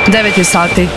9 je sati.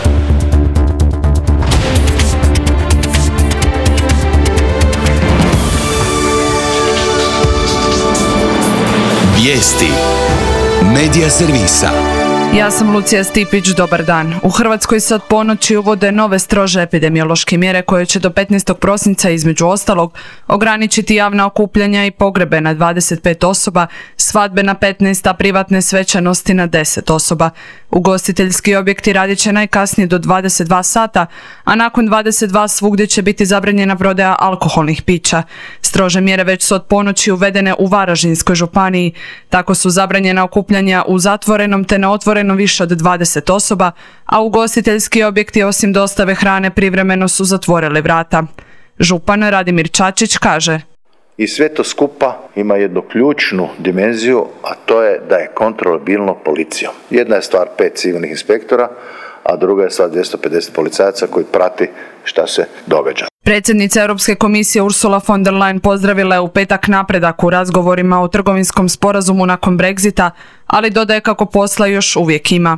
Vijesti Medija servisa. Ja sam Lucija Stipić, dobar dan. U Hrvatskoj se od ponoći uvode nove strože epidemiološke mjere koje će do 15. prosinca između ostalog ograničiti javna okupljanja i pogrebe na 25 osoba, svadbe na 15, a privatne svečanosti na 10 osoba. Ugostiteljski objekti radit će najkasnije do 22 sata, a nakon 22 svugdje će biti zabranjena prodaja alkoholnih pića. Strože mjere već su od ponoći uvedene u Varaždinskoj županiji. Tako su zabranjena okupljanja u zatvorenom te na otvorenom više od 20 osoba, a ugostiteljski objekti osim dostave hrane privremeno su zatvorili vrata. Župan Radimir Čačić kaže: I sve to skupa ima jednu ključnu dimenziju, a to je da je kontrolabilno policijom. Jedna je stvar 5 civilnih inspektora, a druga je stvar 250 policajaca koji prati šta se događa. Predsjednica Europske komisije Ursula von der Leyen pozdravila je u petak napredak u razgovorima o trgovinskom sporazumu nakon Brexita, ali dodaje kako posla još uvijek ima.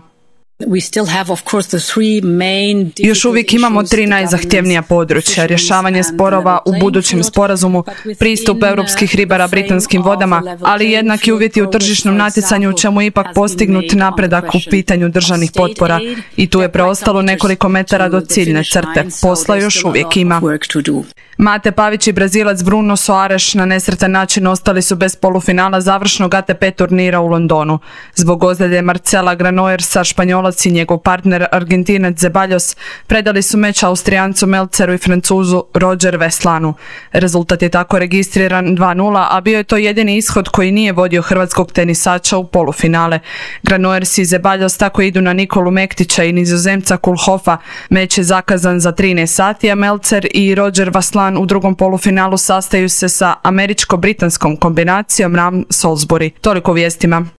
Još uvijek imamo 3 najzahtjevnija područja: rješavanje sporova u budućem sporazumu, pristup europskih ribara britanskim vodama, ali jednaki uvjeti u tržišnom natjecanju ćemo ipak postignuti napredak u pitanju državnih potpora i tu je preostalo nekoliko metara do ciljne crte. Posla još uvijek ima. Mate Pavić i Brazilac Bruno Soares na nesretan način ostali su bez polufinala završnog ATP turnira u Londonu. Zbog ozljede Marcela Granollers, Španjolac i njegov partner Argentinac Zeballos predali su meč Austrijancu Meltzeru i Francuzu Roger Veslanu. Rezultat je tako registriran 2:0, a bio je to jedini ishod koji nije vodio hrvatskog tenisača u polufinale. Granollers i Zeballos tako idu na Nikolu Mektića i Nizozemca Kulhofa. Meč je zakazan za 13 sati, a Meltzer i Roger Vaslan u drugom polufinalu sastaju se sa američko-britanskom kombinacijom Ram Salisbury. Toliko vijestima.